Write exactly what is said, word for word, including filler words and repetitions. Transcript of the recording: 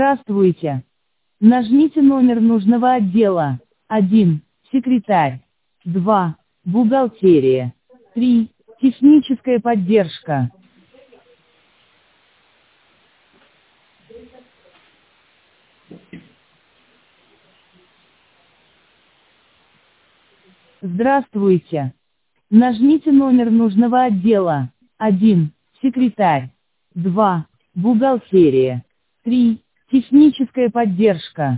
Здравствуйте. Нажмите номер нужного отдела. один. Секретарь. два. Бухгалтерия. три. Техническая поддержка. Здравствуйте. Нажмите номер нужного отдела. один. Секретарь. два. Бухгалтерия. три. Техническая поддержка.